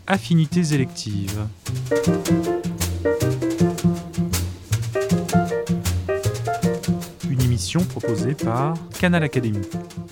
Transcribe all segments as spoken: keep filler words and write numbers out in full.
Affinités électives. Une émission proposée par Canal Académie.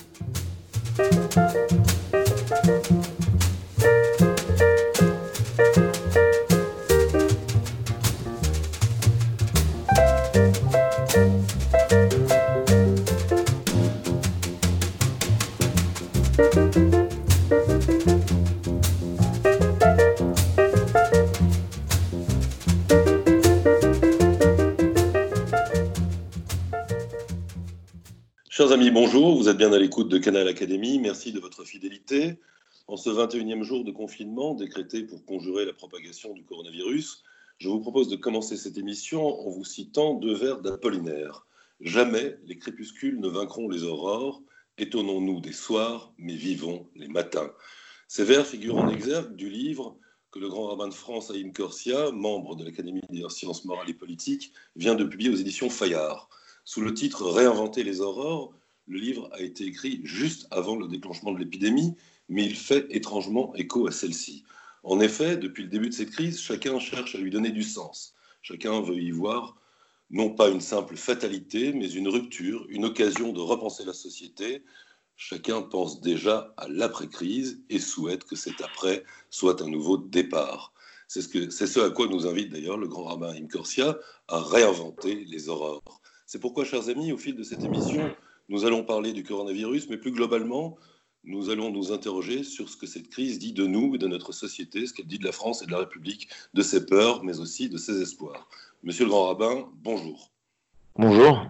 Chers amis, bonjour, vous êtes bien à l'écoute de Canal Académie, merci de votre fidélité. En ce vingt et unième jour de confinement décrété pour conjurer la propagation du coronavirus, je vous propose de commencer cette émission en vous citant deux vers d'Apollinaire. « Jamais les crépuscules ne vaincront les aurores, étonnons-nous des soirs, mais vivons les matins ». Ces vers figurent en exergue du livre que le grand rabbin de France, Haïm Corsia, membre de l'Académie des sciences morales et politiques, vient de publier aux éditions Fayard. Sous le titre « Réinventer les aurores », le livre a été écrit juste avant le déclenchement de l'épidémie, mais il fait étrangement écho à celle-ci. En effet, depuis le début de cette crise, chacun cherche à lui donner du sens. Chacun veut y voir non pas une simple fatalité, mais une rupture, une occasion de repenser la société. Chacun pense déjà à l'après-crise et souhaite que cet après soit un nouveau départ. C'est ce, que, c'est ce à quoi nous invite d'ailleurs le grand rabbin Haïm Corsia, à réinventer les aurores. C'est pourquoi, chers amis, au fil de cette émission, nous allons parler du coronavirus, mais plus globalement, nous allons nous interroger sur ce que cette crise dit de nous et de notre société, ce qu'elle dit de la France et de la République, de ses peurs, mais aussi de ses espoirs. Monsieur le grand rabbin, bonjour. Bonjour.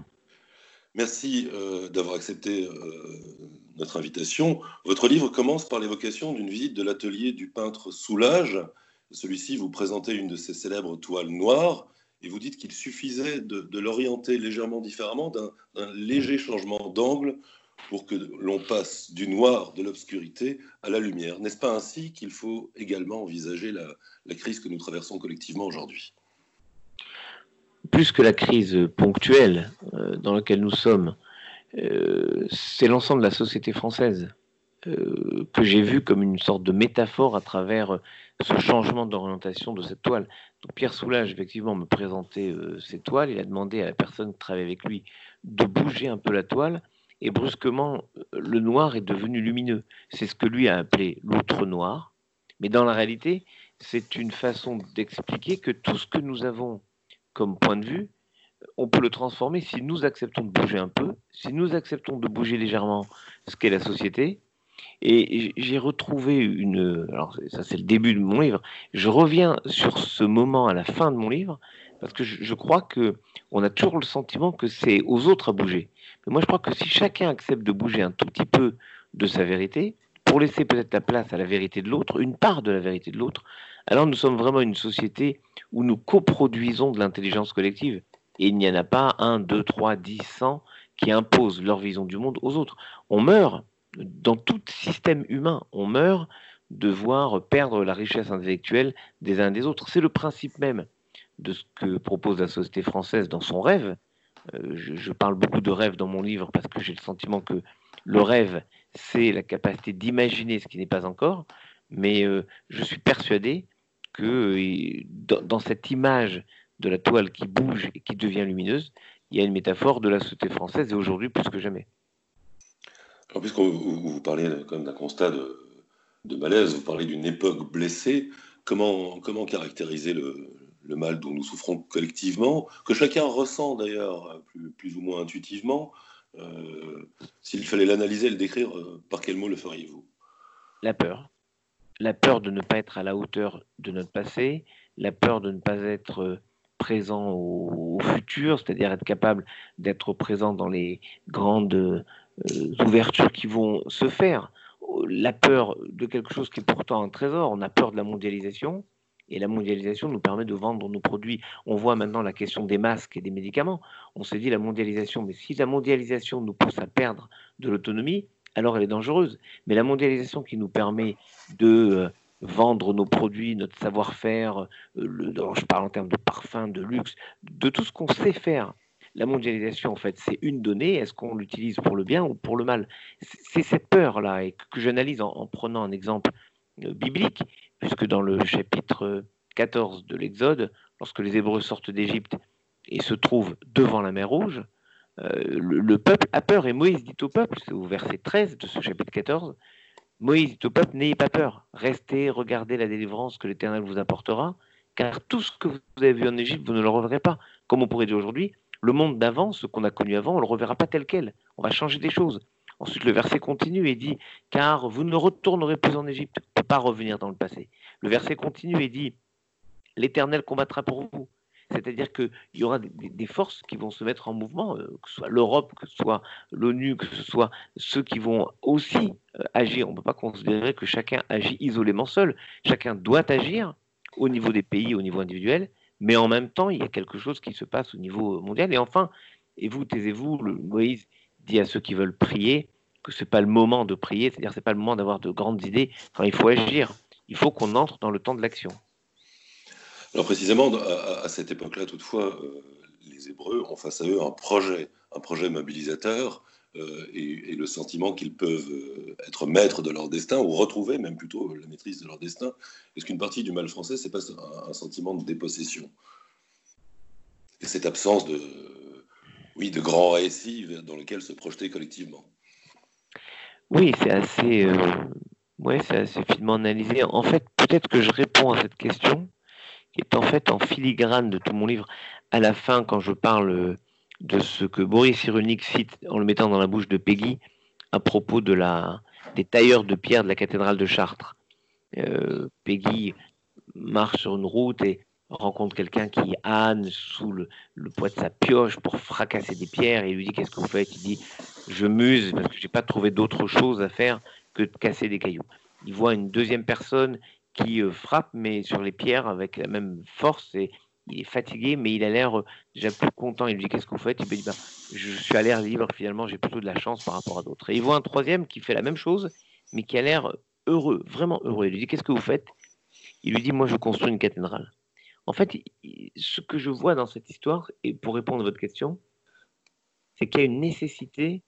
Merci euh, d'avoir accepté euh, notre invitation. Votre livre commence par l'évocation d'une visite de l'atelier du peintre Soulages. Celui-ci vous présentait une de ses célèbres toiles noires, et vous dites qu'il suffisait de, de l'orienter légèrement différemment, d'un, d'un léger changement d'angle pour que l'on passe du noir, de l'obscurité, à la lumière. N'est-ce pas ainsi qu'il faut également envisager la, la crise que nous traversons collectivement aujourd'hui ? Plus que la crise ponctuelle euh, dans laquelle nous sommes, euh, c'est l'ensemble de la société française euh, que j'ai vu comme une sorte de métaphore à travers ce changement d'orientation de cette toile. Donc Pierre Soulages, effectivement, me présentait euh, ces toiles. Il a demandé à la personne qui travaille avec lui de bouger un peu la toile, et brusquement, le noir est devenu lumineux. C'est ce que lui a appelé l'outre noir. Mais dans la réalité, c'est une façon d'expliquer que tout ce que nous avons comme point de vue, on peut le transformer si nous acceptons de bouger un peu, si nous acceptons de bouger légèrement ce qu'est la société. Et j'ai retrouvé une... Alors ça c'est le début de mon livre. Je reviens sur ce moment à la fin de mon livre, parce que je, je crois qu'on a toujours le sentiment que c'est aux autres à bouger. Mais moi je crois que si chacun accepte de bouger un tout petit peu de sa vérité, pour laisser peut-être la place à la vérité de l'autre, une part de la vérité de l'autre, alors nous sommes vraiment une société où nous coproduisons de l'intelligence collective. Et il n'y en a pas un, deux, trois, dix, cent qui imposent leur vision du monde aux autres. On meurt, dans tout système humain, on meurt de voir perdre la richesse intellectuelle des uns et des autres. C'est le principe même de ce que propose la société française dans son rêve. Euh, je, je parle beaucoup de rêve dans mon livre parce que j'ai le sentiment que le rêve, c'est la capacité d'imaginer ce qui n'est pas encore. Mais euh, je suis persuadé que euh, dans, dans cette image de la toile qui bouge et qui devient lumineuse, il y a une métaphore de la société française et aujourd'hui plus que jamais. Alors, puisque vous, vous parlez quand même d'un constat de, de malaise, vous parlez d'une époque blessée, comment, comment caractériser le, le mal dont nous souffrons collectivement, que chacun ressent d'ailleurs plus, plus ou moins intuitivement. Euh, s'il fallait l'analyser et le décrire, euh, par quel mot le feriez-vous ? La peur. La peur de ne pas être à la hauteur de notre passé, la peur de ne pas être présent au, au futur, c'est-à-dire être capable d'être présent dans les grandes euh, ouvertures qui vont se faire. La peur de quelque chose qui est pourtant un trésor. On a peur de la mondialisation, et la mondialisation nous permet de vendre nos produits. On voit maintenant la question des masques et des médicaments. On s'est dit la mondialisation, mais si la mondialisation nous pousse à perdre de l'autonomie, alors elle est dangereuse. Mais la mondialisation qui nous permet de euh, vendre nos produits, notre savoir-faire, euh, le, je parle en termes de parfum, de luxe, de tout ce qu'on sait faire. La mondialisation, en fait, c'est une donnée. Est-ce qu'on l'utilise pour le bien ou pour le mal ? C'est cette peur-là, et que j'analyse en, en prenant un exemple euh, biblique, puisque dans le chapitre quatorze de l'Exode, lorsque les Hébreux sortent d'Égypte et se trouvent devant la mer Rouge, euh, le, le peuple a peur, et Moïse dit au peuple, c'est au verset treize de ce chapitre quatorze, Moïse dit au peuple, n'ayez pas peur, restez, regardez la délivrance que l'Éternel vous apportera, car tout ce que vous avez vu en Égypte, vous ne le reverrez pas. Comme on pourrait dire aujourd'hui, le monde d'avant, ce qu'on a connu avant, on ne le reverra pas tel quel, on va changer des choses. Ensuite, le verset continue et dit « Car vous ne retournerez plus en Égypte. » On ne peut pas revenir dans le passé. Le verset continue et dit « L'Éternel combattra pour vous. » C'est-à-dire qu'il y aura des, des forces qui vont se mettre en mouvement, euh, que ce soit l'Europe, que ce soit l'ONU, que ce soit ceux qui vont aussi euh, agir. On ne peut pas considérer que chacun agit isolément seul. Chacun doit agir au niveau des pays, au niveau individuel, mais en même temps, il y a quelque chose qui se passe au niveau mondial. Et enfin, et vous, taisez-vous, le, Moïse dit à ceux qui veulent prier que ce n'est pas le moment de prier, c'est-à-dire que ce n'est pas le moment d'avoir de grandes idées. Enfin, il faut agir. Il faut qu'on entre dans le temps de l'action. Alors précisément, à, à cette époque-là, toutefois, euh, les Hébreux ont face à eux un projet, un projet mobilisateur euh, et, et le sentiment qu'ils peuvent euh, être maîtres de leur destin ou retrouver même plutôt la maîtrise de leur destin. Est-ce qu'une partie du mal français, c'est pas un, un sentiment de dépossession? Et cette absence de, oui, de grands récits dans lesquels se projeter collectivement. Oui, c'est assez, euh, ouais, c'est assez finement analysé. En fait, peut-être que je réponds à cette question, qui est en fait en filigrane de tout mon livre. À la fin, quand je parle de ce que Boris Cyrulnik cite en le mettant dans la bouche de Péguy, à propos de la, des tailleurs de pierre de la cathédrale de Chartres. Euh, Péguy marche sur une route et rencontre quelqu'un qui âne sous le, le poids de sa pioche pour fracasser des pierres et il lui dit « Qu'est-ce que vous faites ?» Il dit « Je muse parce que je n'ai pas trouvé d'autre chose à faire que de casser des cailloux. » Il voit une deuxième personne qui euh, frappe mais sur les pierres avec la même force et il est fatigué mais il a l'air euh, déjà plus content. Il lui dit « Qu'est-ce que vous faites ?» Il lui dit bah, « Je suis à l'air libre, finalement j'ai plutôt de la chance par rapport à d'autres. » Et il voit un troisième qui fait la même chose mais qui a l'air heureux, vraiment heureux. Il lui dit « Qu'est-ce que vous faites ?» Il lui dit « Moi je construis une cathédrale. » En fait, ce que je vois dans cette histoire, et pour répondre à votre question, c'est qu'il y a une nécessité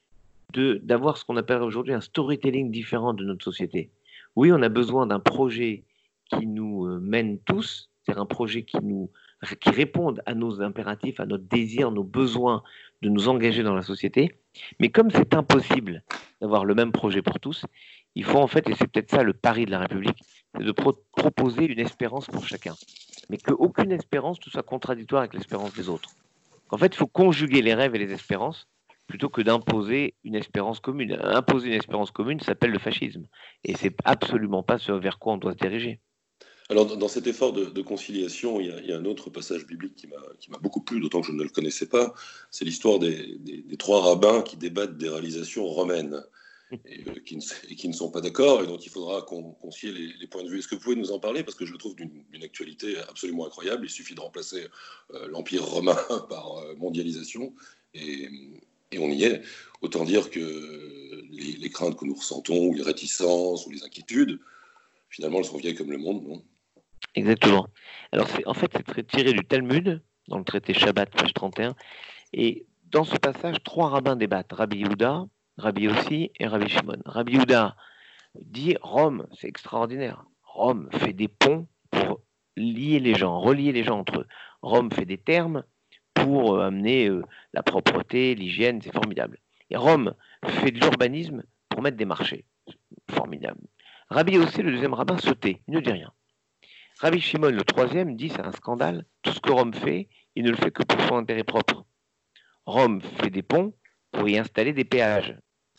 de, d'avoir ce qu'on appelle aujourd'hui un storytelling différent de notre société. Oui, on a besoin d'un projet qui nous mène tous, c'est-à-dire un projet qui, nous, qui réponde à nos impératifs, à notre désir, nos besoins de nous engager dans la société. Mais comme c'est impossible d'avoir le même projet pour tous, il faut en fait, et c'est peut-être ça le pari de la République, c'est de pro- proposer une espérance pour chacun. Mais qu'aucune espérance ne soit contradictoire avec l'espérance des autres. En fait, il faut conjuguer les rêves et les espérances plutôt que d'imposer une espérance commune. Imposer une espérance commune s'appelle le fascisme. Et ce n'est absolument pas ce vers quoi on doit se diriger. Alors, dans cet effort de, de conciliation, il y, a, il y a un autre passage biblique qui m'a, qui m'a beaucoup plu, d'autant que je ne le connaissais pas. C'est l'histoire des, des, des trois rabbins qui débattent des réalisations romaines. Et, euh, qui, ne, et qui ne sont pas d'accord, et donc il faudra con, concilier les, les points de vue. Est-ce que vous pouvez nous en parler? Parce que je le trouve d'une, d'une actualité absolument incroyable. Il suffit de remplacer euh, l'Empire romain par euh, mondialisation, et, et on y est. Autant dire que les, les craintes que nous ressentons, ou les réticences, ou les inquiétudes, finalement, elles sont vieilles comme le monde, non? Exactement. Alors, c'est, en fait, c'est tiré du Talmud, dans le traité Shabbat, page trente et un, et dans ce passage, trois rabbins débattent. Rabbi Yehuda, Rabbi Yossi et Rabbi Shimon. Rabbi Yehuda dit Rome, c'est extraordinaire. Rome fait des ponts pour lier les gens, relier les gens entre eux. Rome fait des thermes pour amener euh, la propreté, l'hygiène, c'est formidable. Et Rome fait de l'urbanisme pour mettre des marchés. Formidable. Rabbi Yossi, le deuxième rabbin, se tait, il ne dit rien. Rabbi Shimon, le troisième, dit c'est un scandale. Tout ce que Rome fait, il ne le fait que pour son intérêt propre. Rome fait des ponts pour y installer des péages.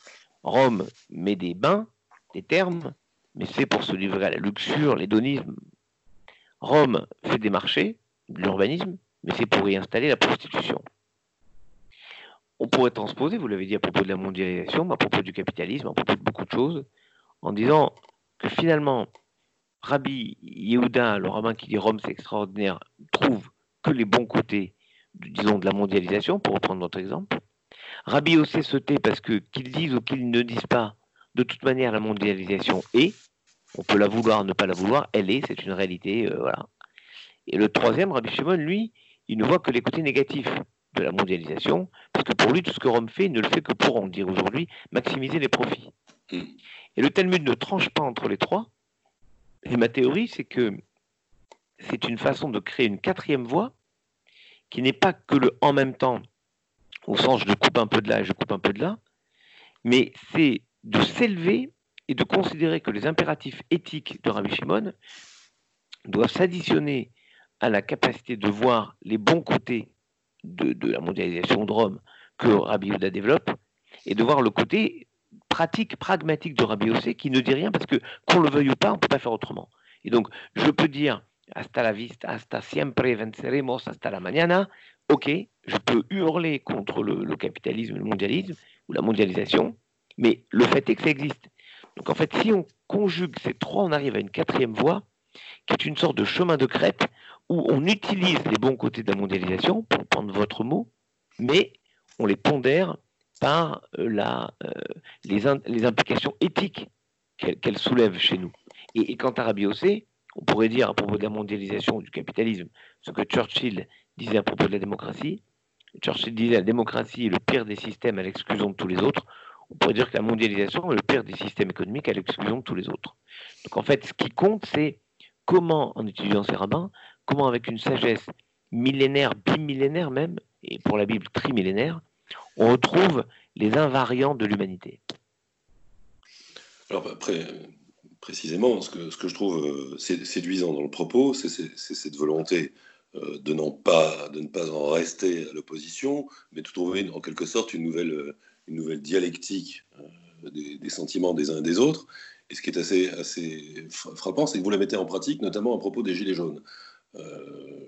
Rome met des bains, des thermes, mais c'est pour se livrer à la luxure, l'hédonisme. Rome fait des marchés, de l'urbanisme, mais c'est pour y installer la prostitution. On pourrait transposer, vous l'avez dit à propos de la mondialisation, à propos du capitalisme, à propos de beaucoup de choses, en disant que finalement, Rabbi Yehuda, le rabbin qui dit Rome c'est extraordinaire, trouve que les bons côtés, disons, de la mondialisation, pour reprendre notre exemple. Rabbi Yossé se tait parce que qu'ils disent ou qu'ils ne disent pas, de toute manière la mondialisation est, on peut la vouloir, ne pas la vouloir, elle est, c'est une réalité, euh, voilà. Et le troisième, Rabbi Shimon, lui, il ne voit que les côtés négatifs de la mondialisation, parce que pour lui, tout ce que Rome fait, il ne le fait que pour, on le dit aujourd'hui, maximiser les profits. Et le Talmud ne tranche pas entre les trois, Et ma théorie, c'est que c'est une façon de créer une quatrième voie qui n'est pas que le en même temps, au sens je coupe un peu de là et je coupe un peu de là, mais c'est de s'élever et de considérer que les impératifs éthiques de Rabbi Shimon doivent s'additionner à la capacité de voir les bons côtés de, de la mondialisation de Rome que Rabbi Yehuda développe, et de voir le côté pratique, pragmatique de Rabbi Yossé qui ne dit rien parce que, qu'on le veuille ou pas, on ne peut pas faire autrement. Et donc, je peux dire hasta la vista, hasta siempre venceremos, hasta la mañana, ok, je peux hurler contre le, le capitalisme, le mondialisme ou la mondialisation, mais le fait est que ça existe. Donc en fait, si on conjugue ces trois, on arrive à une quatrième voie qui est une sorte de chemin de crête où on utilise les bons côtés de la mondialisation, pour prendre votre mot, mais on les pondère par la, euh, les, in, les implications éthiques qu'elle, qu'elle soulève chez nous. Et, et quant à Rabbi Yossé, on pourrait dire à propos de la mondialisation du capitalisme ce que Churchill disait à propos de la démocratie. Churchill disait la démocratie est le pire des systèmes à l'exclusion de tous les autres. On pourrait dire que la mondialisation est le pire des systèmes économiques à l'exclusion de tous les autres. Donc en fait, ce qui compte, c'est comment, en étudiant ces rabbins, comment avec une sagesse millénaire, bimillénaire même, et pour la Bible trimillénaire, on retrouve les invariants de l'humanité. Alors après, précisément, ce que, ce que je trouve séduisant dans le propos, c'est, c'est, c'est cette volonté euh, de, non pas, de ne pas en rester à l'opposition, mais de trouver en quelque sorte une nouvelle, une nouvelle dialectique euh, des, des sentiments des uns et des autres. Et ce qui est assez, assez frappant, c'est que vous la mettez en pratique, notamment à propos des Gilets jaunes, euh,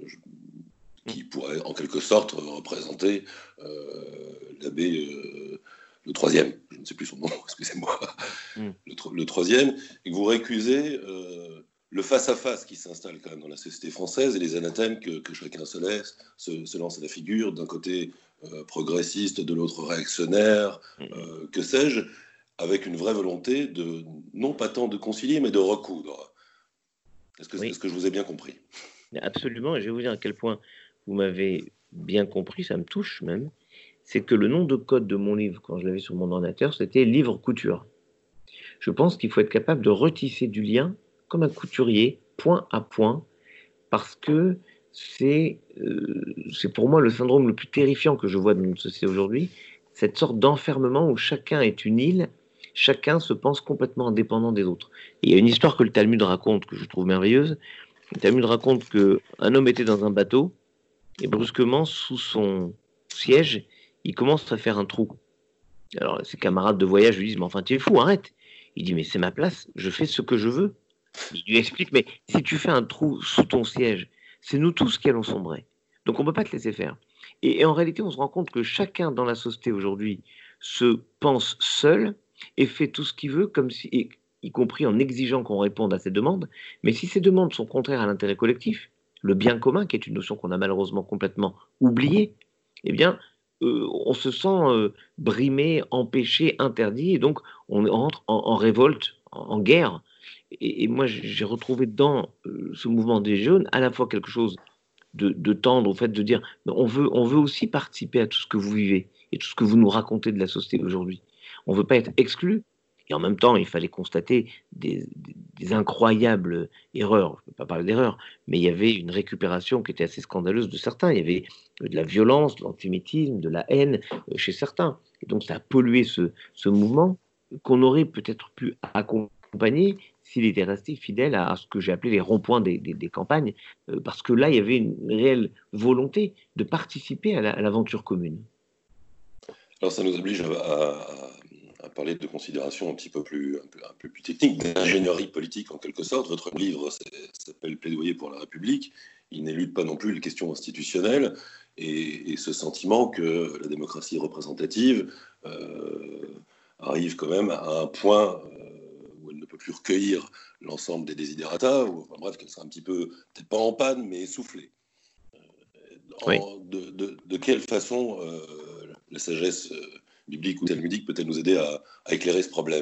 qui pourraient en quelque sorte représenter euh, l'abbé, euh, le troisième, je ne sais plus son nom, excusez-moi, mm. le, tro- le troisième, et que vous récusez euh, le face-à-face qui s'installe quand même dans la société française et les anathèmes que, que chacun se laisse, se, se lance à la figure, d'un côté euh, progressiste, de l'autre réactionnaire, euh, que sais-je, avec une vraie volonté de, non pas tant de concilier, mais de recoudre. Est-ce que, oui. est-ce que je vous ai bien compris ? Absolument, et je vais vous dire à quel point vous m'avez bien compris, ça me touche même, c'est que le nom de code de mon livre, quand je l'avais sur mon ordinateur, c'était livre couture. Je pense qu'il faut être capable de retisser du lien, comme un couturier, point à point, parce que c'est, euh, c'est pour moi le syndrome le plus terrifiant que je vois dans notre société aujourd'hui, cette sorte d'enfermement où chacun est une île, chacun se pense complètement indépendant des autres. Et il y a une histoire que le Talmud raconte, que je trouve merveilleuse. Le Talmud raconte qu'un homme était dans un bateau, et brusquement, sous son siège, il commence à faire un trou. Alors ses camarades de voyage lui disent « Mais enfin, tu es fou, arrête !» Il dit « Mais c'est ma place, je fais ce que je veux. » Il lui explique « Mais si tu fais un trou sous ton siège, c'est nous tous qui allons sombrer. Donc on ne peut pas te laisser faire. » Et, et en réalité, on se rend compte que chacun dans la société aujourd'hui se pense seul et fait tout ce qu'il veut, comme si, et, y compris en exigeant qu'on réponde à ses demandes. Mais si ces demandes sont contraires à l'intérêt collectif, le bien commun, qui est une notion qu'on a malheureusement complètement oubliée, eh bien, euh, on se sent euh, brimé, empêché, interdit, et donc on entre en, en révolte, en, en guerre. Et, et moi, j'ai retrouvé dans euh, ce mouvement des jeunes à la fois quelque chose de, de tendre au fait de dire on veut, on veut aussi participer à tout ce que vous vivez et tout ce que vous nous racontez de la société aujourd'hui. On ne veut pas être exclu. Et en même temps, il fallait constater des, des, des incroyables erreurs. Je ne peux pas parler d'erreurs, mais il y avait une récupération qui était assez scandaleuse de certains. Il y avait de la violence, de l'antisémitisme, de la haine chez certains. Et donc, ça a pollué ce, ce mouvement qu'on aurait peut-être pu accompagner s'il était resté fidèle à ce que j'ai appelé les ronds-points des, des, des campagnes, parce que là, il y avait une réelle volonté de participer à, la, à l'aventure commune. Alors, ça nous oblige à... à... à parler de considérations un petit peu plus, un peu, un peu plus techniques, d'ingénierie politique en quelque sorte. Votre livre s'appelle « Plaidoyer pour la République ». Il n'élude pas non plus les questions institutionnelles et, et ce sentiment que la démocratie représentative euh, arrive quand même à un point euh, où elle ne peut plus recueillir l'ensemble des desiderata, ou enfin, bref, qu'elle sera un petit peu, peut-être pas en panne, mais essoufflée. En, oui. de, de, de quelle façon euh, la sagesse euh, biblique ou talmudique peut-elle nous aider à, à éclairer ce problème ?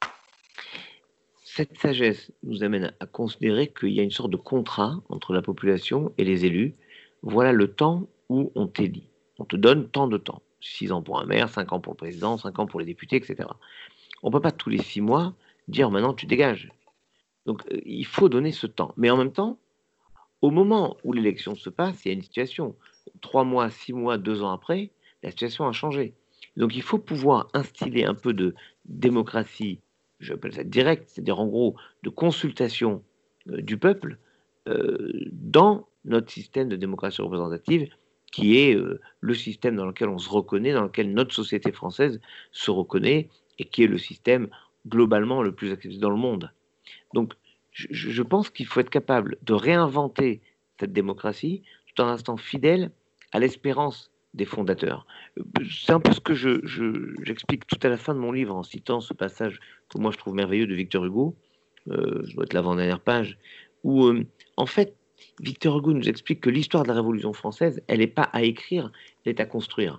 Cette sagesse nous amène à considérer qu'il y a une sorte de contrat entre la population et les élus. Voilà le temps où on t'élit. On te donne tant de temps. Six ans pour un maire, cinq ans pour le président, cinq ans pour les députés, et cetera. On ne peut pas tous les six mois dire maintenant tu dégages. Donc, euh, il faut donner ce temps. Mais en même temps, au moment où l'élection se passe, il y a une situation. Trois mois, six mois, deux ans après, la situation a changé. Donc, il faut pouvoir instiller un peu de démocratie, j'appelle ça directe, c'est-à-dire en gros de consultation euh, du peuple euh, dans notre système de démocratie représentative, qui est euh, le système dans lequel on se reconnaît, dans lequel notre société française se reconnaît, et qui est le système globalement le plus accepté dans le monde. Donc, je, je pense qu'il faut être capable de réinventer cette démocratie tout en restant fidèle à l'espérance des fondateurs. C'est un peu ce que je, je, j'explique tout à la fin de mon livre en citant ce passage que moi je trouve merveilleux de Victor Hugo, euh, je dois être l'avant-dernière page, où euh, en fait Victor Hugo nous explique que l'histoire de la Révolution française, elle n'est pas à écrire, elle est à construire.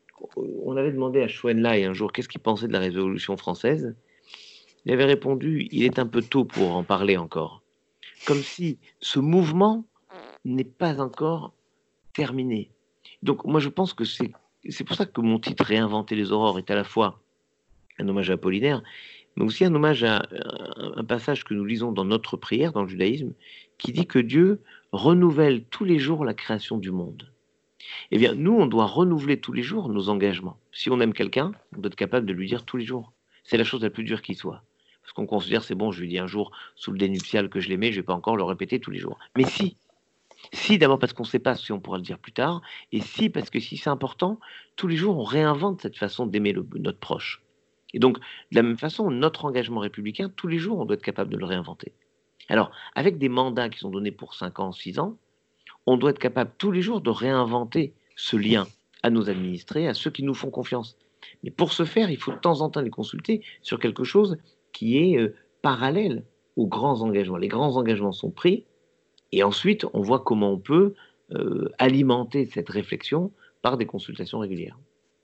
On avait demandé à Schoenlai un jour qu'est-ce qu'il pensait de la Révolution française. Il avait répondu, il est un peu tôt pour en parler encore. Comme si ce mouvement n'est pas encore terminé. Donc moi je pense que c'est, c'est pour ça que mon titre Réinventer les aurores est à la fois un hommage à Apollinaire, mais aussi un hommage à un passage que nous lisons dans notre prière, dans le judaïsme, qui dit que Dieu renouvelle tous les jours la création du monde. Eh bien, nous, on doit renouveler tous les jours nos engagements. Si on aime quelqu'un, on doit être capable de lui dire tous les jours. C'est la chose la plus dure qui soit. Parce qu'on considère, c'est bon, je lui dis un jour sous le dénuptial que je l'aimais, je ne vais pas encore le répéter tous les jours. Mais si, si d'abord parce qu'on ne sait pas si on pourra le dire plus tard, et si parce que si c'est important, tous les jours on réinvente cette façon d'aimer le, notre proche. Et donc, de la même façon, notre engagement républicain, tous les jours, on doit être capable de le réinventer. Alors, avec des mandats qui sont donnés pour cinq ans, six ans, on doit être capable tous les jours de réinventer ce lien à nos administrés, à ceux qui nous font confiance. Mais pour ce faire, il faut de temps en temps les consulter sur quelque chose qui est euh, parallèle aux grands engagements. Les grands engagements sont pris, et ensuite, on voit comment on peut euh, alimenter cette réflexion par des consultations régulières.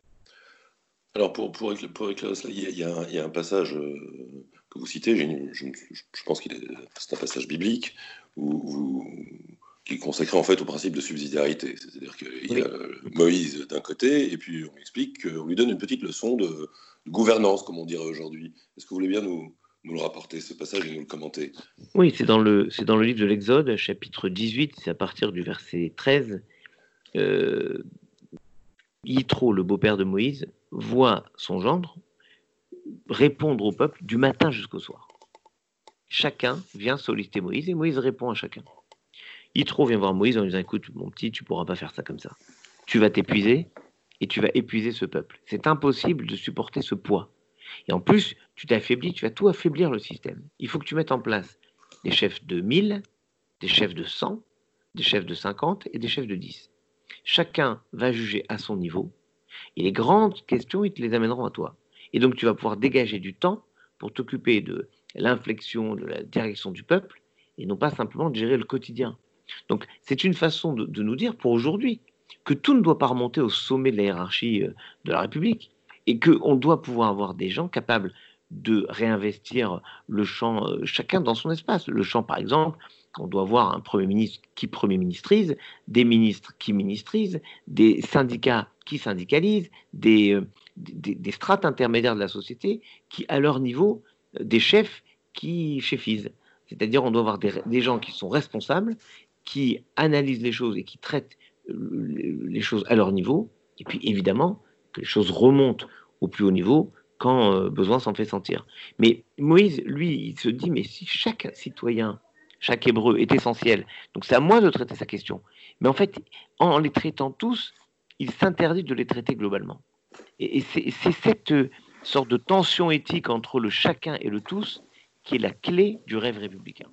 Alors, pour, pour, pour éclairer cela, il y, a, il, y a un, il y a un passage euh, que vous citez, une, je, je pense que c'est un passage biblique, où, où, qui est consacré en fait au principe de subsidiarité. C'est-à-dire qu'il oui. y a Moïse d'un côté, et puis on explique qu'on lui donne une petite leçon de, de gouvernance, comme on dirait aujourd'hui. Est-ce que vous voulez bien nous, nous le rapporter, ce passage, et nous le commenter? Oui, c'est dans le, c'est dans le livre de l'Exode, chapitre dix-huit, c'est à partir du verset treize. Euh, Yitro, le beau-père de Moïse, voit son gendre répondre au peuple du matin jusqu'au soir. Chacun vient solliciter Moïse et Moïse répond à chacun. Yitro vient voir Moïse en lui disant « Écoute, mon petit, tu ne pourras pas faire ça comme ça. Tu vas t'épuiser et tu vas épuiser ce peuple. C'est impossible de supporter ce poids. Et en plus, tu t'affaiblis, tu vas tout affaiblir le système. Il faut que tu mettes en place des chefs de mille, des chefs de cent, des chefs de cinquante et des chefs de dix. Chacun va juger à son niveau et les grandes questions, ils te les amèneront à toi. Et donc, tu vas pouvoir dégager du temps pour t'occuper de l'inflexion, de la direction du peuple et non pas simplement de gérer le quotidien. Donc, c'est une façon de, de nous dire pour aujourd'hui que tout ne doit pas remonter au sommet de la hiérarchie de la République et qu'on doit pouvoir avoir des gens capables de réinvestir le champ, euh, chacun dans son espace. Le champ, par exemple, on doit avoir un Premier ministre qui Premier ministrise, des ministres qui ministrisent, des syndicats qui syndicalisent, des, euh, des, des strates intermédiaires de la société qui, à leur niveau, euh, des chefs qui chefisent. C'est-à-dire on doit avoir des, des gens qui sont responsables, qui analysent les choses et qui traitent les choses à leur niveau, et puis évidemment que les choses remontent au plus haut niveau quand euh, besoin s'en fait sentir. Mais Moïse, lui, il se dit, mais si chaque citoyen, chaque hébreu est essentiel, donc c'est à moi de traiter sa question. Mais en fait, en les traitant tous, il s'interdit de les traiter globalement. Et, et c'est, c'est cette sorte de tension éthique entre le chacun et le tous qui est la clé du rêve républicain.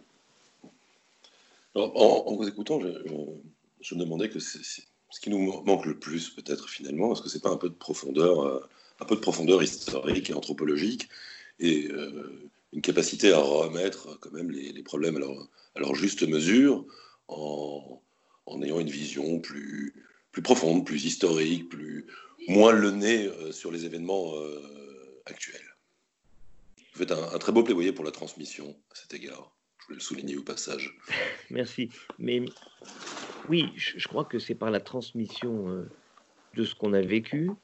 Alors, en, en vous écoutant, je, je, je me demandais que c'est, c'est ce qui nous manque le plus, peut-être finalement, est-ce que c'est pas un peu de profondeur, euh, un peu de profondeur historique et anthropologique, et euh, une capacité à remettre quand même les, les problèmes à leur, à leur juste mesure, en, en ayant une vision plus, plus profonde, plus historique, plus, moins le nez euh, sur les événements euh, actuels. Vous faites un, un très beau plaidoyer pour la transmission à cet égard. Je voulais le souligner au passage. Merci. Mais oui, je, je crois que c'est par la transmission euh, de ce qu'on a vécu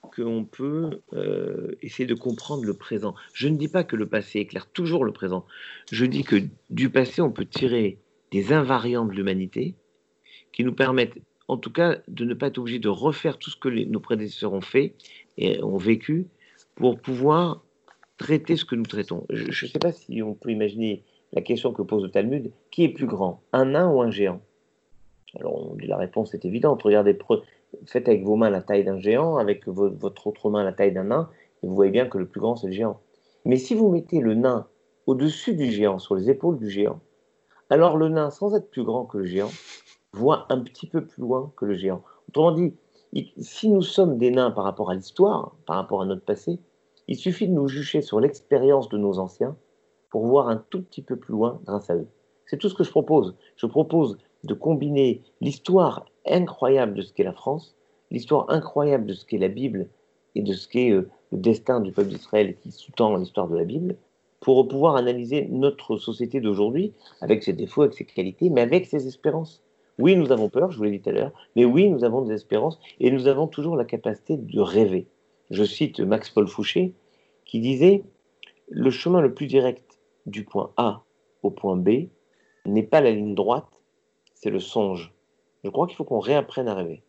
qu'on peut euh, essayer de comprendre le présent. Je ne dis pas que le passé éclaire toujours le présent. Je dis que du passé, on peut tirer des invariants de l'humanité qui nous permettent, en tout cas, de ne pas être obligé de refaire tout ce que les, nos prédécesseurs ont fait et ont vécu pour pouvoir traiter ce que nous traitons. Je ne sais pas si on peut imaginer la question que pose le Talmud, qui est plus grand, un nain ou un géant? Alors, on dit la réponse est évidente. Regardez, faites avec vos mains la taille d'un géant, avec vo- votre autre main la taille d'un nain, et vous voyez bien que le plus grand, c'est le géant. Mais si vous mettez le nain au-dessus du géant, sur les épaules du géant, alors le nain, sans être plus grand que le géant, voit un petit peu plus loin que le géant. Autrement dit, il- si nous sommes des nains par rapport à l'histoire, par rapport à notre passé, il suffit de nous juger sur l'expérience de nos anciens pour voir un tout petit peu plus loin grâce à eux. C'est tout ce que je propose. Je propose de combiner l'histoire incroyable de ce qu'est la France, l'histoire incroyable de ce qu'est la Bible et de ce qu'est euh, le destin du peuple d'Israël qui sous-tend l'histoire de la Bible, pour pouvoir analyser notre société d'aujourd'hui avec ses défauts, avec ses qualités, mais avec ses espérances. Oui, nous avons peur, je vous l'ai dit tout à l'heure, mais oui, nous avons des espérances et nous avons toujours la capacité de rêver. Je cite Max-Paul Fouché qui disait « Le chemin le plus direct du point A au point B n'est pas la ligne droite, c'est le songe. » Je crois qu'il faut qu'on réapprenne à rêver.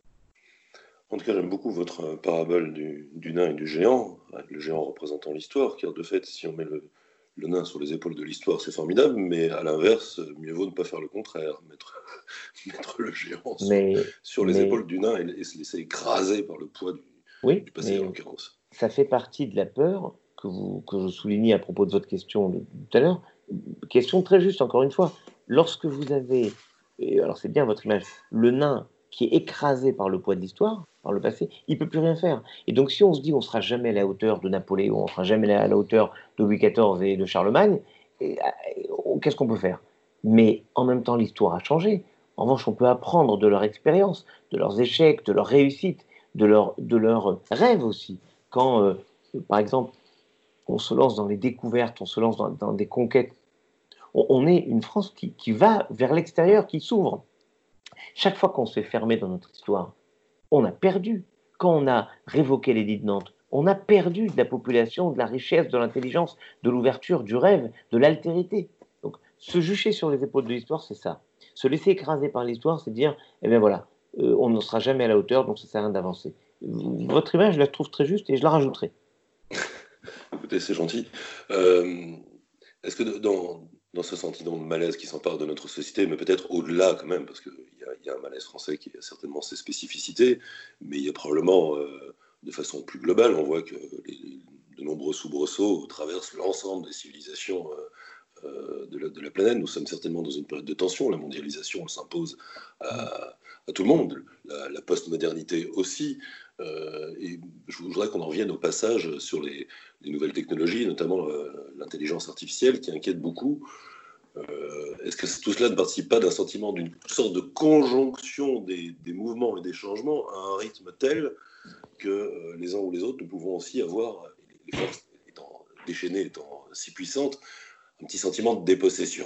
En tout cas, j'aime beaucoup votre parabole du, du nain et du géant, avec le géant représentant l'histoire, car de fait, si on met le, le nain sur les épaules de l'histoire, c'est formidable, mais à l'inverse, mieux vaut ne pas faire le contraire, mettre, mettre le géant sur, Mais, sur les mais épaules du nain et, et se laisser écraser par le poids du, oui, du passé, mais en l'occurrence. ça fait partie de la peur que, vous, que je soulignais à propos de votre question de, de tout à l'heure. Question très juste, encore une fois. Lorsque vous avez, et alors c'est bien votre image, le nain qui est écrasé par le poids de l'histoire, par le passé, il ne peut plus rien faire. Et donc si on se dit on ne sera jamais à la hauteur de Napoléon, on ne sera jamais à la hauteur de Louis quatorze et de Charlemagne, et, et, qu'est-ce qu'on peut faire? Mais en même temps, l'histoire a changé. En revanche, on peut apprendre de leur expérience, de leurs échecs, de leurs réussites, de leurs de leur rêves aussi. Quand, euh, par exemple, on se lance dans les découvertes, on se lance dans, dans des conquêtes, on, on est une France qui, qui va vers l'extérieur, qui s'ouvre. Chaque fois qu'on s'est fermé dans notre histoire, on a perdu. Quand on a révoqué l'édit de Nantes, on a perdu de la population, de la richesse, de l'intelligence, de l'ouverture, du rêve, de l'altérité. Donc, se jucher sur les épaules de l'histoire, c'est ça. Se laisser écraser par l'histoire, c'est dire, eh bien voilà, euh, on ne sera jamais à la hauteur, donc ça ne sert à rien d'avancer. Votre image, je la trouve très juste et je la rajouterai. Écoutez, c'est gentil. Euh, est-ce que dans, dans ce sentiment de malaise qui s'empare de notre société, mais peut-être au-delà quand même, parce qu'il y, y a un malaise français qui a certainement ses spécificités, mais il y a probablement, euh, de façon plus globale, on voit que les, de nombreux soubresauts traversent l'ensemble des civilisations euh, euh, de, la, de la planète. Nous sommes certainement dans une période de tension. La mondialisation s'impose à, à tout le monde, la, la post-modernité aussi. Euh, et je voudrais qu'on en revienne au passage sur les, les nouvelles technologies, notamment euh, l'intelligence artificielle qui inquiète beaucoup. Euh, est-ce que tout cela ne participe pas d'un sentiment d'une sorte de conjonction des, des mouvements et des changements à un rythme tel que euh, les uns ou les autres, nous pouvons aussi avoir, les forces étant déchaînées, étant si puissantes, un petit sentiment de dépossession?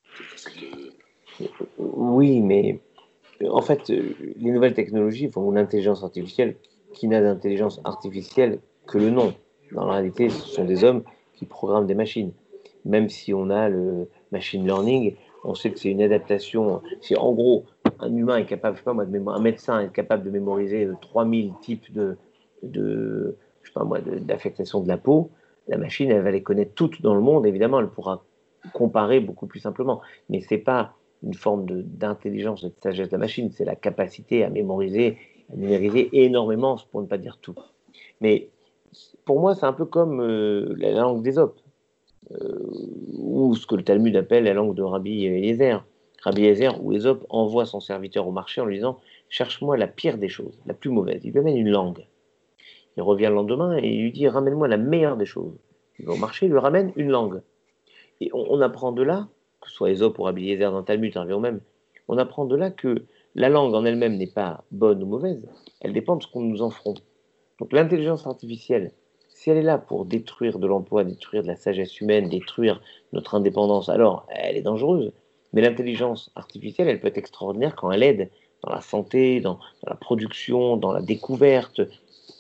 De... Oui, mais en fait, les nouvelles technologies font une intelligence artificielle qui n'a d'intelligence artificielle que le nom. Dans la réalité, ce sont des hommes qui programment des machines. Même si on a le machine learning, on sait que c'est une adaptation. Si en gros, un humain est capable, je sais pas moi, de mémo- un médecin est capable de mémoriser trois mille types de, de je sais pas moi, de- d'affectation de la peau, la machine, elle va les connaître toutes dans le monde. Évidemment, elle pourra comparer beaucoup plus simplement. Mais c'est pas une forme de, d'intelligence et de sagesse de la machine, c'est la capacité à mémoriser, à numériser énormément, pour ne pas dire tout. Mais pour moi, c'est un peu comme euh, la langue d'Ésope, euh, ou ce que le Talmud appelle la langue de Rabbi Eliezer. Rabbi Eliezer, où Ésope envoie son serviteur au marché en lui disant « Cherche-moi la pire des choses, la plus mauvaise ». Il lui amène une langue. Il revient le lendemain et il lui dit « Ramène-moi la meilleure des choses ». Il va au marché, il lui ramène une langue. Et on, on apprend de là, que ce soit Ésope ou Rabbi Eliezer dans le Talmud, ça revient au même, on apprend de là que la langue en elle-même n'est pas bonne ou mauvaise, elle dépend de ce qu'on nous en fera. Donc l'intelligence artificielle, si elle est là pour détruire de l'emploi, détruire de la sagesse humaine, détruire notre indépendance, alors elle est dangereuse. Mais l'intelligence artificielle, elle peut être extraordinaire quand elle aide dans la santé, dans, dans la production, dans la découverte,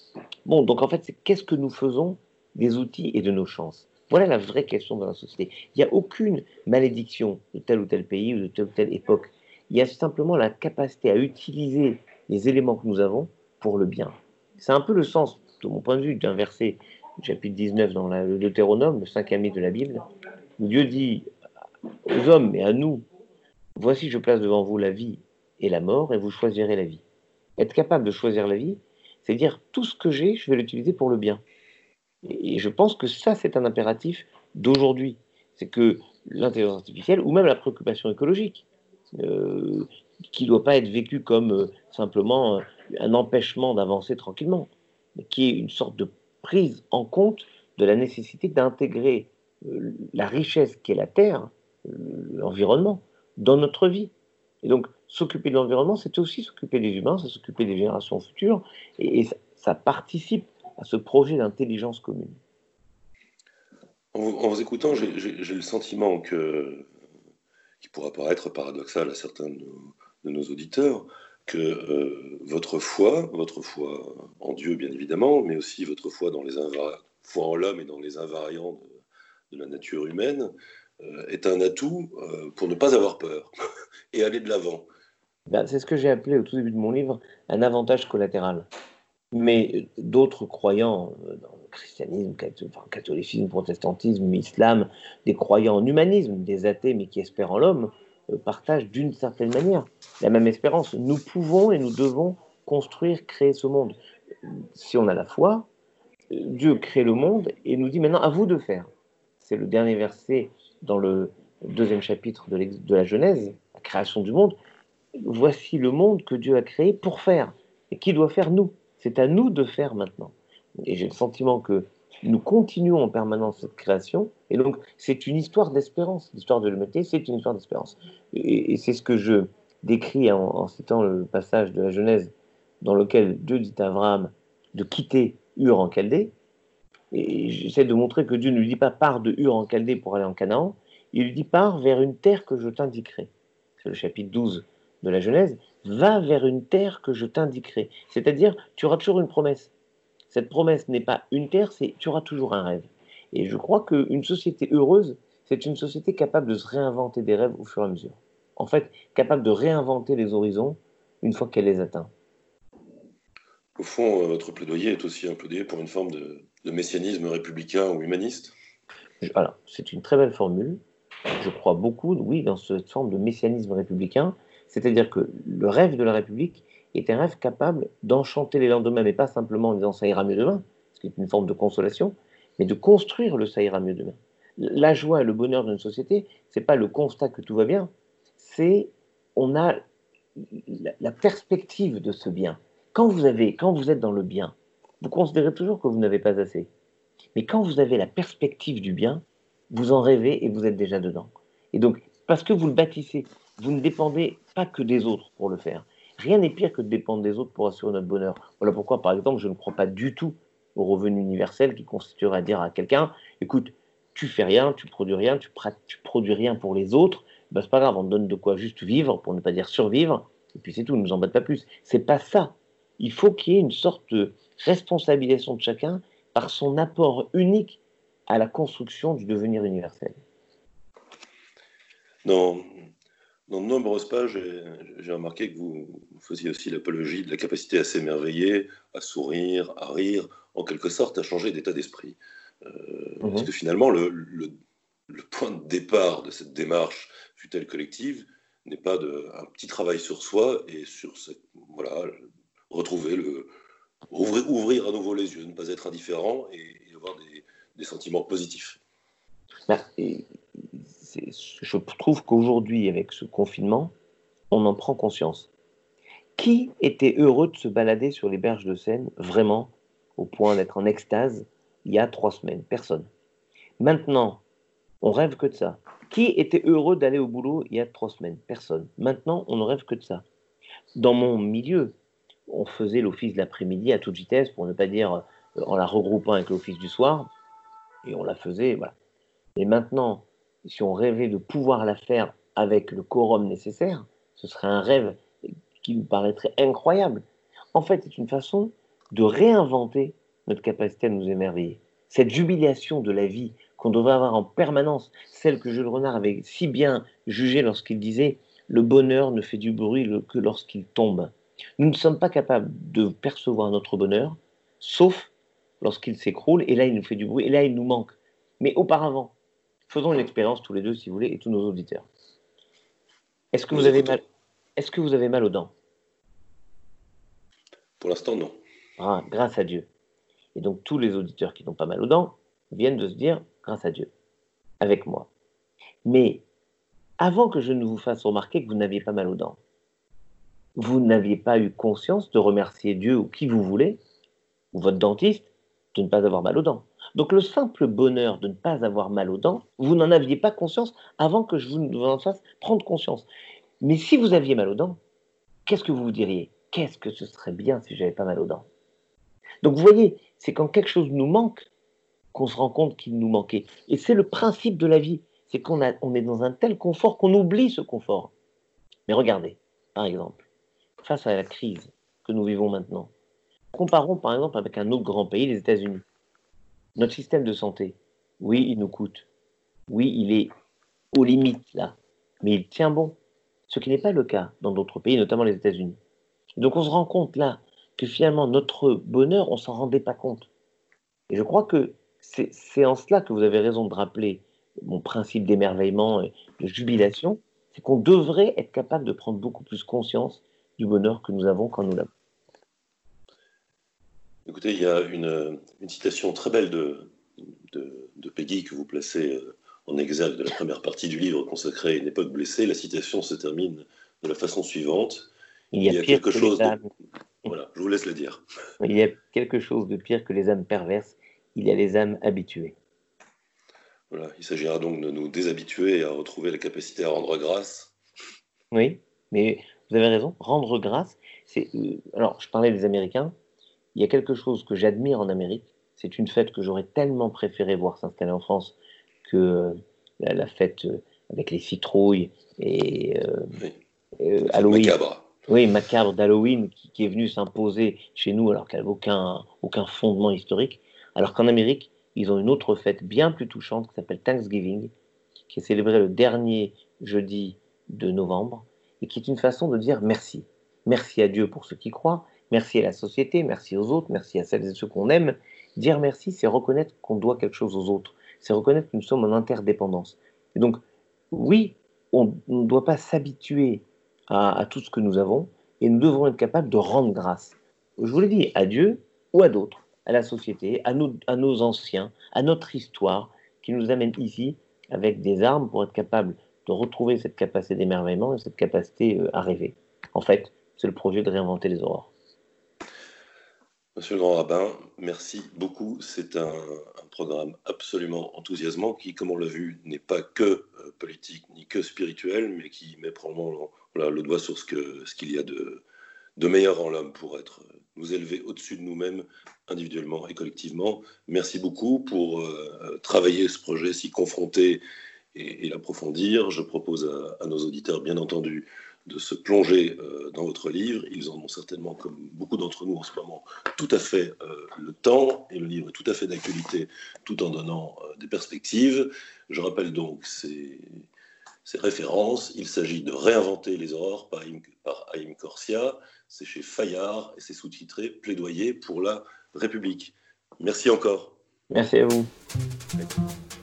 Bon, donc en fait, c'est qu'est-ce que nous faisons des outils et de nos chances? Voilà la vraie question dans la société. Il n'y a aucune malédiction de tel ou tel pays ou de telle ou telle époque. Il y a simplement la capacité à utiliser les éléments que nous avons pour le bien. C'est un peu le sens, de mon point de vue, d'un verset du chapitre dix-neuf dans la, le Deutéronome, le cinquième livre de la Bible, où Dieu dit aux hommes et à nous, voici je place devant vous la vie et la mort, et vous choisirez la vie. Être capable de choisir la vie, c'est dire tout ce que j'ai, je vais l'utiliser pour le bien. Et je pense que ça, c'est un impératif d'aujourd'hui. C'est que l'intelligence artificielle, ou même la préoccupation écologique, euh, qui ne doit pas être vécue comme euh, simplement euh, un empêchement d'avancer tranquillement, mais qui est une sorte de prise en compte de la nécessité d'intégrer euh, la richesse qu'est la Terre, euh, l'environnement, dans notre vie. Et donc, s'occuper de l'environnement, c'est aussi s'occuper des humains, c'est s'occuper des générations futures, et, et ça, ça participe à ce projet d'intelligence commune. En vous, en vous écoutant, j'ai, j'ai, j'ai le sentiment que, qui pourra paraître paradoxal à certains de nos, de nos auditeurs, que euh, votre foi, votre foi en Dieu bien évidemment, mais aussi votre foi, dans les inva- foi en l'homme et dans les invariants de, de la nature humaine, euh, est un atout euh, pour ne pas avoir peur et aller de l'avant. Ben, c'est ce que j'ai appelé au tout début de mon livre un avantage collatéral. Mais d'autres croyants euh, dans le christianisme, enfin, catholicisme, protestantisme, islam, des croyants en humanisme, des athées mais qui espèrent en l'homme, euh, partagent d'une certaine manière la même espérance. Nous pouvons et nous devons construire, créer ce monde. Si on a la foi, euh, Dieu crée le monde et nous dit maintenant à vous de faire. C'est le dernier verset dans le deuxième chapitre de, de la Genèse, la création du monde. Voici le monde que Dieu a créé pour faire. Et qui doit faire? Nous. C'est à nous de faire maintenant. Et j'ai le sentiment que nous continuons en permanence cette création. Et donc, c'est une histoire d'espérance. L'histoire de l'humanité, c'est une histoire d'espérance. Et, et c'est ce que je décris en, en citant le passage de la Genèse dans lequel Dieu dit à Abraham de quitter Ur en Chaldée. Et j'essaie de montrer que Dieu ne lui dit pas pars de Ur en Chaldée pour aller en Canaan. Il lui dit pars vers une terre que je t'indiquerai. C'est le chapitre douze de la Genèse. Va vers une terre que je t'indiquerai. C'est-à-dire, tu auras toujours une promesse. Cette promesse n'est pas une terre, c'est tu auras toujours un rêve. Et je crois qu'une société heureuse, c'est une société capable de se réinventer des rêves au fur et à mesure. En fait, capable de réinventer les horizons une fois qu'elle les atteint. Au fond, votre plaidoyer est aussi un plaidoyer pour une forme de, de messianisme républicain ou humaniste. Alors, c'est une très belle formule. Je crois beaucoup, oui, dans cette forme de messianisme républicain. C'est-à-dire que le rêve de la République est un rêve capable d'enchanter les lendemains, mais pas simplement en disant ça ira mieux demain, ce qui est une forme de consolation, mais de construire le ça ira mieux demain. La joie et le bonheur d'une société, c'est pas le constat que tout va bien, c'est on a la, la perspective de ce bien. Quand vous avez, quand vous êtes dans le bien, vous considérez toujours que vous n'avez pas assez. Mais quand vous avez la perspective du bien, vous en rêvez et vous êtes déjà dedans. Et donc, parce que vous le bâtissez, vous ne dépendez pas que des autres pour le faire. Rien n'est pire que de dépendre des autres pour assurer notre bonheur. Voilà pourquoi, par exemple, je ne crois pas du tout au revenu universel qui consisterait à dire à quelqu'un, écoute, tu fais rien, tu produis rien, tu, tu produis rien pour les autres, ben c'est pas grave, on te donne de quoi juste vivre, pour ne pas dire survivre, et puis c'est tout, ne nous embête pas plus. C'est pas ça. Il faut qu'il y ait une sorte de responsabilisation de chacun par son apport unique à la construction du devenir universel. Dans, dans de nombreuses pages, j'ai remarqué que vous faisiez aussi l'apologie de la capacité à s'émerveiller, à sourire, à rire, en quelque sorte à changer d'état d'esprit. Euh, mm-hmm. Parce que finalement, le, le, le point de départ de cette démarche, fût-elle collective, n'est pas de, un petit travail sur soi et sur cette, voilà, retrouver le, ouvrir, ouvrir à nouveau les yeux, ne pas être indifférent et, et avoir des, des sentiments positifs. Ben, et, je trouve qu'aujourd'hui, avec ce confinement, on en prend conscience. Qui était heureux de se balader sur les berges de Seine, vraiment, au point d'être en extase, il y a trois semaines? Personne. Maintenant, on rêve que de ça. Qui était heureux d'aller au boulot il y a trois semaines? Personne. Maintenant, on ne rêve que de ça. Dans mon milieu, on faisait l'office de l'après-midi à toute vitesse, pour ne pas dire en la regroupant avec l'office du soir, et on la faisait, voilà. Et maintenant, si on rêvait de pouvoir la faire avec le quorum nécessaire, ce serait un rêve qui nous paraîtrait incroyable. En fait, c'est une façon de réinventer notre capacité à nous émerveiller. Cette jubilation de la vie qu'on devrait avoir en permanence, celle que Jules Renard avait si bien jugée lorsqu'il disait « Le bonheur ne fait du bruit que lorsqu'il tombe ». Nous ne sommes pas capables de percevoir notre bonheur, sauf lorsqu'il s'écroule, et là il nous fait du bruit, et là il nous manque. Mais auparavant, faisons une expérience tous les deux, si vous voulez, et tous nos auditeurs. Est-ce que vous avez mal, est-ce que vous avez mal aux dents? Pour l'instant, non. Ah, grâce à Dieu. Et donc tous les auditeurs qui n'ont pas mal aux dents viennent de se dire grâce à Dieu, avec moi. Mais avant que je ne vous fasse remarquer que vous n'aviez pas mal aux dents, vous n'aviez pas eu conscience de remercier Dieu ou qui vous voulez, ou votre dentiste, de ne pas avoir mal aux dents. Donc le simple bonheur de ne pas avoir mal aux dents, vous n'en aviez pas conscience avant que je vous en fasse prendre conscience. Mais si vous aviez mal aux dents, qu'est-ce que vous vous diriez? Qu'est-ce que ce serait bien si j'avais pas mal aux dents? Donc vous voyez, c'est quand quelque chose nous manque qu'on se rend compte qu'il nous manquait. Et c'est le principe de la vie, c'est qu'on a, on est dans un tel confort qu'on oublie ce confort. Mais regardez, par exemple, face à la crise que nous vivons maintenant, comparons par exemple avec un autre grand pays, les États-Unis. Notre système de santé, oui, il nous coûte. Oui, il est aux limites là, mais il tient bon. Ce qui n'est pas le cas dans d'autres pays, notamment les États-Unis. Donc on se rend compte là que finalement notre bonheur, on ne s'en rendait pas compte. Et je crois que c'est, c'est en cela que vous avez raison de rappeler mon principe d'émerveillement et de jubilation, c'est qu'on devrait être capable de prendre beaucoup plus conscience du bonheur que nous avons quand nous l'avons. Écoutez, il y a une, une citation très belle de, de, de Peggy que vous placez en exergue de la première partie du livre consacré à une époque blessée. La citation se termine de la façon suivante. Il y a, il y a pire quelque que chose les âmes. De... Voilà, je vous laisse le dire. Il y a quelque chose de pire que les âmes perverses. Il y a les âmes habituées. Voilà, il s'agira donc de nous déshabituer et à retrouver la capacité à rendre grâce. Oui, mais vous avez raison, rendre grâce, c'est... Alors, je parlais des Américains, il y a quelque chose que j'admire en Amérique, c'est une fête que j'aurais tellement préféré voir s'installer en France que la, la fête avec les citrouilles et euh, oui. euh, Halloween. Macabre. Oui, macabre d'Halloween qui, qui est venue s'imposer chez nous alors qu'elle n'avait aucun, aucun fondement historique, alors qu'en Amérique, ils ont une autre fête bien plus touchante qui s'appelle Thanksgiving, qui est célébrée le dernier jeudi de novembre, et qui est une façon de dire merci. Merci à Dieu pour ceux qui croient, merci à la société, merci aux autres, merci à celles et ceux qu'on aime. Dire merci, c'est reconnaître qu'on doit quelque chose aux autres, c'est reconnaître que nous sommes en interdépendance. Et donc, oui, on ne doit pas s'habituer à, à tout ce que nous avons, et nous devrons être capables de rendre grâce. Je vous l'ai dit, à Dieu ou à d'autres, à la société, à nos, à nos anciens, à notre histoire, qui nous amène ici avec des armes pour être capable de retrouver cette capacité d'émerveillement et cette capacité à rêver. En fait, c'est le projet de réinventer les aurores. Monsieur le Grand Rabbin, merci beaucoup. C'est un, un programme absolument enthousiasmant qui, comme on l'a vu, n'est pas que euh, politique ni que spirituel, mais qui met probablement le, le doigt sur ce, que, ce qu'il y a de, de meilleur en l'homme pour être, nous élever au-dessus de nous-mêmes, individuellement et collectivement. Merci beaucoup pour euh, travailler ce projet, s'y confronter et, et l'approfondir. Je propose à, à nos auditeurs, bien entendu, de se plonger euh, dans votre livre. Ils en ont certainement, comme beaucoup d'entre nous en ce moment, tout à fait euh, le temps, et le livre est tout à fait d'actualité, tout en donnant euh, des perspectives. Je rappelle donc ces, ces références. Il s'agit de réinventer les aurores par Haïm, par Haïm Corsia. C'est chez Fayard et c'est sous-titré « Plaidoyer pour la République ». Merci encore. Merci à vous. Merci.